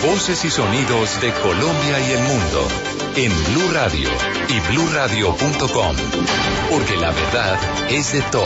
Voces y sonidos de Colombia y el mundo en Blue Radio y bluradio.com, porque la verdad es de todos.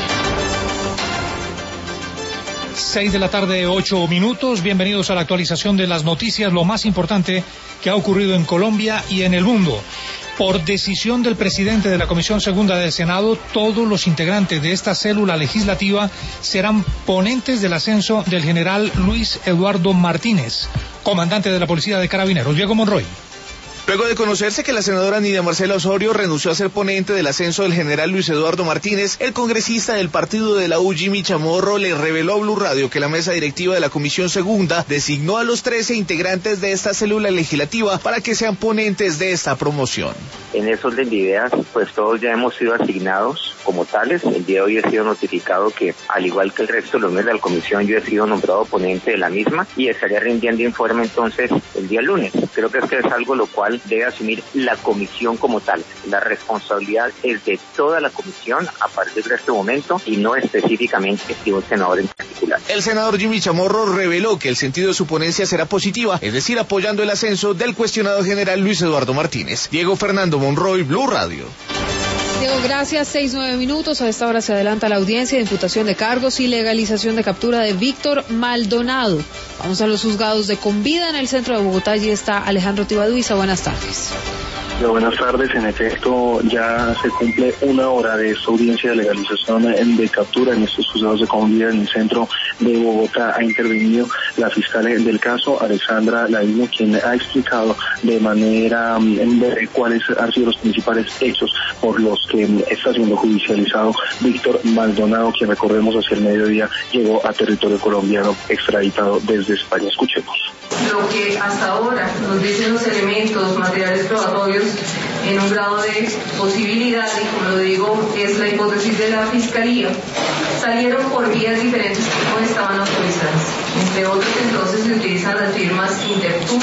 6:08 p.m. Bienvenidos a la actualización de las noticias, lo más importante que ha ocurrido en Colombia y en el mundo. Por decisión del presidente de la Comisión Segunda del Senado, todos los integrantes de esta célula legislativa serán ponentes del ascenso del general Luis Eduardo Martínez, comandante de la Policía de Carabineros. Diego Monroy. Luego de conocerse que la senadora Nidia Marcela Osorio renunció a ser ponente del ascenso del general Luis Eduardo Martínez, el congresista del partido de la U, Jimmy Chamorro, le reveló a Blue Radio que la mesa directiva de la Comisión Segunda designó a los 13 integrantes de esta célula legislativa para que sean ponentes de esta promoción. En ese orden de ideas, pues todos ya hemos sido asignados como tales. El día de hoy he sido notificado que, al igual que el resto de los miembros de la comisión, yo he sido nombrado ponente de la misma y estaré rindiendo informe entonces el día lunes. Creo que es algo lo cual debe asumir la comisión como tal. La responsabilidad es de toda la comisión a partir de este momento y no específicamente de un senador en particular. El senador Jimmy Chamorro reveló que el sentido de su ponencia será positiva, es decir, apoyando el ascenso del cuestionado general Luis Eduardo Martínez. Diego Fernando Monroy, Blue Radio. Diego, gracias. 6:09 p.m. A esta hora se adelanta la audiencia de imputación de cargos y legalización de captura de Víctor Maldonado. Vamos a los juzgados de Convida en el centro de Bogotá. Allí está Alejandro Tibaduiza. Buenas tardes. Buenas tardes. En efecto, ya se cumple una hora de esta audiencia de legalización de captura en estos juzgados de Convida en el centro de Bogotá. Ha intervenido la fiscal del caso, Alexandra Ladino, quien ha explicado de manera breve cuáles han sido los principales hechos por los que está siendo judicializado Víctor Maldonado, quien, recordemos, hacia el mediodía llegó a territorio colombiano extraditado desde España. Escuchemos. Lo que hasta ahora nos dicen los elementos materiales probatorios en un grado de posibilidad, y como lo digo, es la hipótesis de la Fiscalía, salieron por vías diferentes que no estaban autorizadas. Entre otros, entonces, se utilizan las firmas Intertur,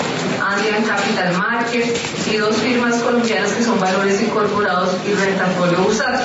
Andean Capital Market y dos firmas colombianas que son Valores Incorporados y Rentafolio Bursátil.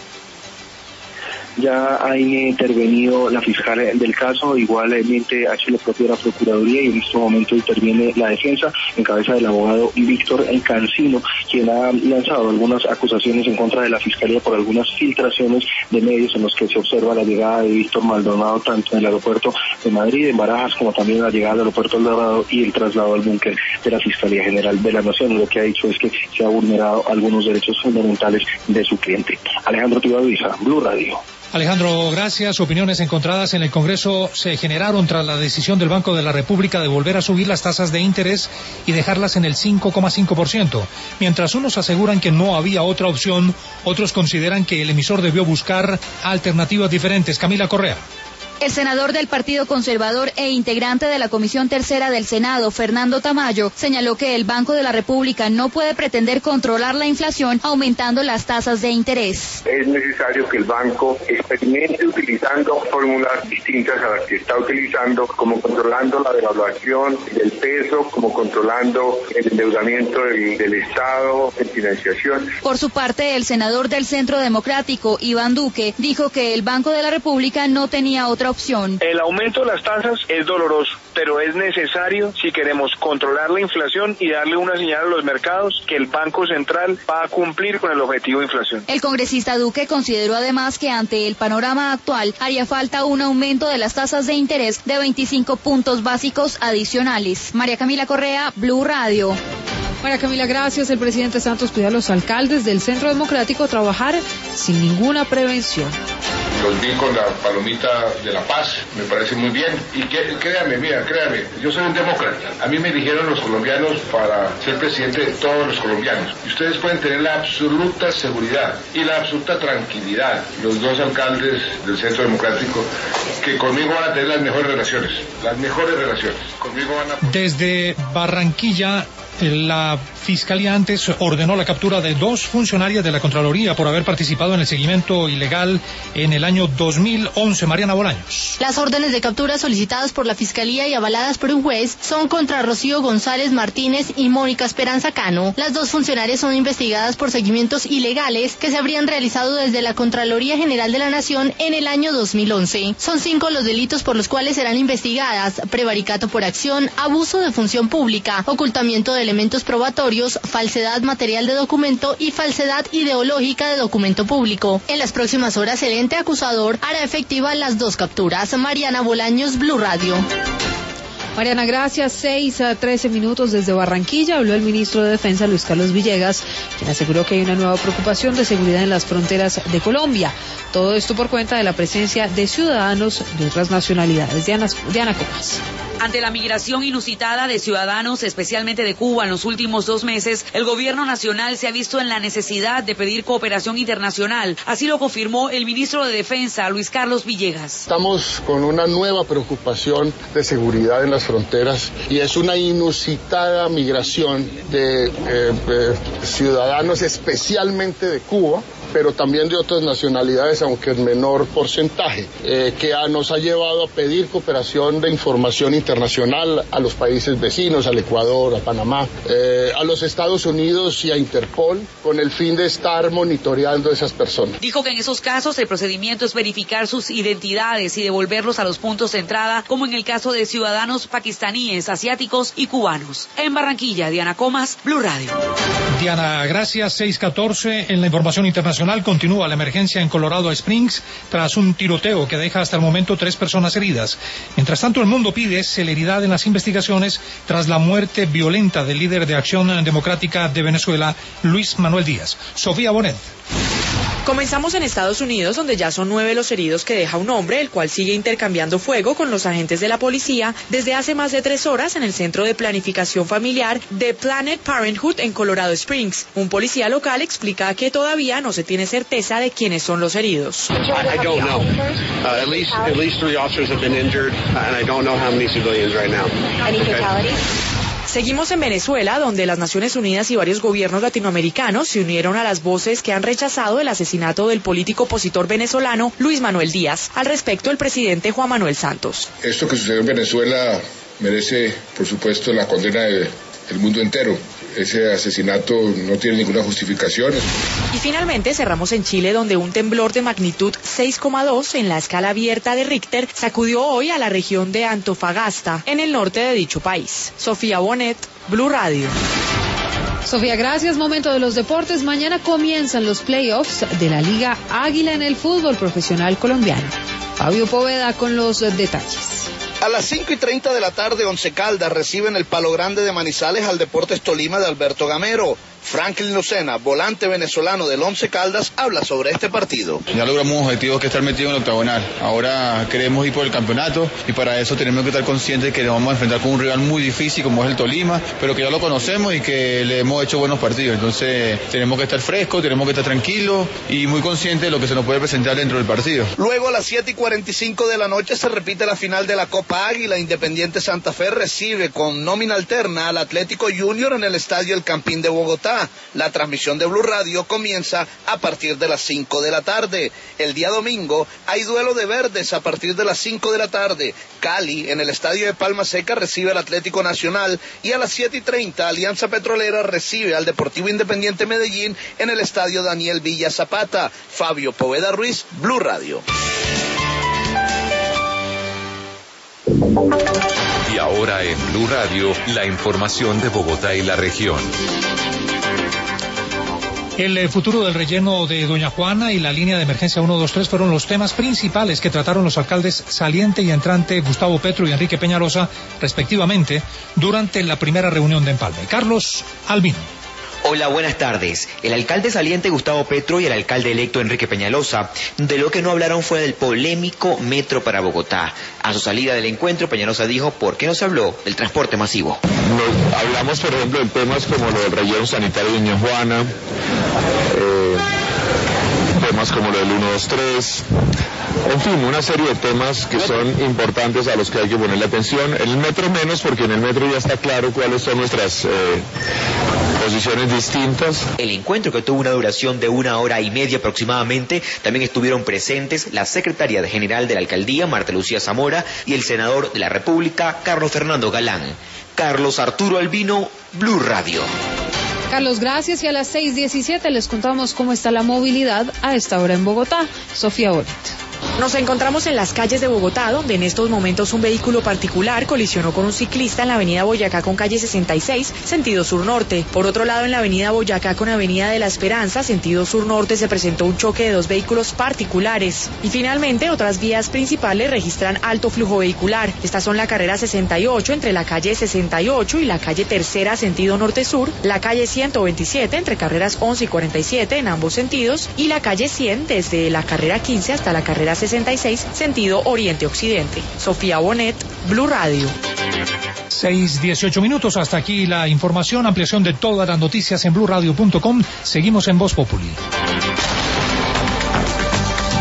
Ya ha intervenido la fiscal del caso, igualmente ha hecho la propia la Procuraduría, y en este momento interviene la defensa en cabeza del abogado Víctor Cancino, quien ha lanzado algunas acusaciones en contra de la Fiscalía por algunas filtraciones de medios en los que se observa la llegada de Víctor Maldonado tanto en el aeropuerto de Madrid, en Barajas, como también la llegada al aeropuerto El Dorado y el traslado al búnker de la Fiscalía General de la Nación. Lo que ha dicho es que se ha vulnerado algunos derechos fundamentales de su cliente. Alejandro Tibaduiza, Blue Radio. Alejandro, gracias. Opiniones encontradas en el Congreso se generaron tras la decisión del Banco de la República de volver a subir las tasas de interés y dejarlas en el 5,5%. Mientras unos aseguran que no había otra opción, otros consideran que el emisor debió buscar alternativas diferentes. Camila Correa. El senador del Partido Conservador e integrante de la Comisión Tercera del Senado, Fernando Tamayo, señaló que el Banco de la República no puede pretender controlar la inflación aumentando las tasas de interés. Es necesario que el banco experimente utilizando fórmulas distintas a las que está utilizando, como controlando la devaluación del peso, como controlando el endeudamiento del Estado en financiación. Por su parte, el senador del Centro Democrático, Iván Duque, dijo que el Banco de la República no tenía otra opción. El aumento de las tasas es doloroso, pero es necesario si queremos controlar la inflación y darle una señal a los mercados que el Banco Central va a cumplir con el objetivo de inflación. El congresista Duque consideró además que ante el panorama actual haría falta un aumento de las tasas de interés de 25 puntos básicos adicionales. María Camila Correa, Blue Radio. María Camila, gracias. El presidente Santos pide a los alcaldes del Centro Democrático trabajar sin ninguna prevención. Los vi con la palomita de la paz, me parece muy bien. Y créame, yo soy un demócrata. A mí me eligieron los colombianos para ser presidente de todos los colombianos. Y ustedes pueden tener la absoluta seguridad y la absoluta tranquilidad, los dos alcaldes del Centro Democrático, que conmigo van a tener las mejores relaciones. Conmigo van a... Desde Barranquilla, La Fiscalía antes ordenó la captura de 2 funcionarias de la Contraloría por haber participado en el seguimiento ilegal en el año 2011. Mariana Bolaños. Las órdenes de captura solicitadas por la Fiscalía y avaladas por un juez son contra Rocío González Martínez y Mónica Esperanza Cano. Las 2 funcionarias son investigadas por seguimientos ilegales que se habrían realizado desde la Contraloría General de la Nación en el año 2011. Son 5 los delitos por los cuales serán investigadas: prevaricato por acción, abuso de función pública, ocultamiento de elementos probatorios, falsedad material de documento y falsedad ideológica de documento público. En las próximas horas el ente acusador hará efectiva las 2 capturas. Mariana Bolaños, Blue Radio. Mariana, gracias. 6:13 desde Barranquilla. Habló el ministro de Defensa, Luis Carlos Villegas, quien aseguró que hay una nueva preocupación de seguridad en las fronteras de Colombia. Todo esto por cuenta de la presencia de ciudadanos de otras nacionalidades. Diana Comas. Ante la migración inusitada de ciudadanos, especialmente de Cuba, en los últimos 2 meses, el gobierno nacional se ha visto en la necesidad de pedir cooperación internacional. Así lo confirmó el ministro de Defensa, Luis Carlos Villegas. Estamos con una nueva preocupación de seguridad en las fronteras y es una inusitada migración de ciudadanos, especialmente de Cuba, pero también de otras nacionalidades, aunque en menor porcentaje, que nos ha llevado a pedir cooperación de información internacional a los países vecinos, al Ecuador, a Panamá, a los Estados Unidos y a Interpol, con el fin de estar monitoreando a esas personas. Dijo que en esos casos el procedimiento es verificar sus identidades y devolverlos a los puntos de entrada, como en el caso de ciudadanos pakistaníes, asiáticos y cubanos. En Barranquilla, Diana Comas, Blue Radio. Diana, gracias. 6:14 en la información internacional. Continúa la emergencia en Colorado Springs tras un tiroteo que deja hasta el momento 3 personas heridas. Mientras tanto, el mundo pide celeridad en las investigaciones tras la muerte violenta del líder de Acción Democrática de Venezuela, Luis Manuel Díaz. Sofía Bonet. Comenzamos en Estados Unidos, donde ya son 9 los heridos que deja un hombre, el cual sigue intercambiando fuego con los agentes de la policía desde hace más de 3 horas en el Centro de Planificación Familiar de Planned Parenthood en Colorado Springs. Un policía local explica que todavía no se tiene certeza de quiénes son los heridos. I don't know. At least 3 officers have been injured, and I don't know how many civilians right now. Any fatalities? Seguimos en Venezuela, donde las Naciones Unidas y varios gobiernos latinoamericanos se unieron a las voces que han rechazado el asesinato del político opositor venezolano Luis Manuel Díaz. Al respecto, el presidente Juan Manuel Santos. Esto que sucedió en Venezuela merece, por supuesto, la condena del mundo entero. Ese asesinato no tiene ninguna justificación. Y finalmente cerramos en Chile, donde un temblor de magnitud 6,2 en la escala abierta de Richter sacudió hoy a la región de Antofagasta, en el norte de dicho país. Sofía Bonet, Blue Radio. Sofía, gracias. Momento de los deportes. Mañana comienzan los playoffs de la Liga Águila en el fútbol profesional colombiano. Fabio Poveda con los detalles. A las 5:30 de la tarde, Once Caldas recibe en el Palo Grande de Manizales al Deportes Tolima de Alberto Gamero. Franklin Lucena, volante venezolano del Once Caldas, habla sobre este partido. Ya logramos objetivos que estar metidos en el octagonal. Ahora queremos ir por el campeonato y para eso tenemos que estar conscientes que nos vamos a enfrentar con un rival muy difícil como es el Tolima, pero que ya lo conocemos y que le hemos hecho buenos partidos. Entonces tenemos que estar frescos, tenemos que estar tranquilos y muy conscientes de lo que se nos puede presentar dentro del partido. Luego a las 7:45 de la noche se repite la final de la Copa Águila. Independiente Santa Fe recibe con nómina alterna al Atlético Junior en el Estadio El Campín de Bogotá. La transmisión de Blue Radio comienza a partir de las 5 de la tarde. El día domingo hay duelo de verdes a partir de las 5 de la tarde. Cali, en el estadio de Palma Seca, recibe al Atlético Nacional y a las 7:30 Alianza Petrolera recibe al Deportivo Independiente Medellín en el estadio Daniel Villa Zapata. Fabio Poveda Ruiz, Blue Radio. Y ahora en Blue Radio, la información de Bogotá y la región. El futuro del relleno de Doña Juana y la línea de emergencia 123 fueron los temas principales que trataron los alcaldes saliente y entrante Gustavo Petro y Enrique Peñalosa, respectivamente, durante la primera reunión de Empalme. Carlos Albino. Hola, buenas tardes. El alcalde saliente Gustavo Petro y el alcalde electo Enrique Peñalosa, de lo que no hablaron fue del polémico metro para Bogotá. A su salida del encuentro, Peñalosa dijo por qué no se habló del transporte masivo. Hablamos, por ejemplo, de temas como lo del relleno sanitario de Doña Juana, temas como lo del 123, En fin, una serie de temas que son importantes a los que hay que ponerle atención. En el metro menos, porque en el metro ya está claro cuáles son nuestras posiciones distintas. El encuentro, que tuvo una duración de 1 hora y media aproximadamente, también estuvieron presentes la secretaria general de la alcaldía, Marta Lucía Zamora, y el senador de la República, Carlos Fernando Galán. Carlos Arturo Albino, Blue Radio. Carlos, gracias. Y a las 6:17 les contamos cómo está la movilidad a esta hora en Bogotá. Sofía Bonet. Nos encontramos en las calles de Bogotá, donde en estos momentos un vehículo particular colisionó con un ciclista en la avenida Boyacá con calle 66, sentido sur-norte. Por otro lado, en la avenida Boyacá con avenida de la Esperanza, sentido sur-norte, se presentó un choque de 2 vehículos particulares. Y finalmente, otras vías principales registran alto flujo vehicular. Estas son la carrera 68 entre la calle 68 y la calle Tercera, sentido norte-sur, la calle 127 entre carreras 11 y 47 en ambos sentidos, y la calle 100 desde la carrera 15 hasta la carrera 66, sentido oriente-occidente. Sofía Bonet, Blue Radio. 6:18 minutos, hasta aquí la información, ampliación de todas las noticias en blurradio.com. Seguimos en Voz Populi.